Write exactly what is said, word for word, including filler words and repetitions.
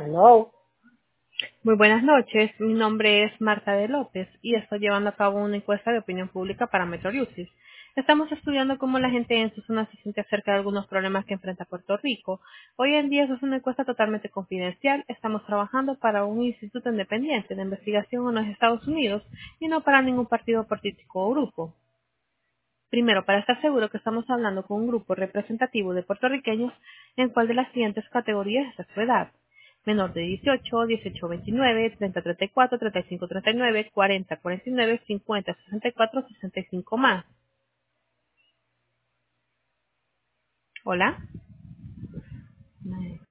Hello. Muy buenas noches, mi nombre es Marta de López y estoy llevando a cabo una encuesta de opinión pública para Meteoriosis. Estamos estudiando cómo la gente en su zona se siente acerca de algunos problemas que enfrenta Puerto Rico. Hoy en día eso es una encuesta totalmente confidencial. Estamos trabajando para un instituto independiente de investigación en los Estados Unidos y no para ningún partido político o grupo. Primero, para estar seguro que estamos hablando con un grupo representativo de puertorriqueños, ¿en cuál de las siguientes categorías está su edad? Menor de dieciocho, dieciocho a veintinueve, treinta a treinta y cuatro, treinta y cinco a treinta y nueve, cuarenta a cuarenta y nueve, cincuenta a sesenta y cuatro, sesenta y cinco más. Hola.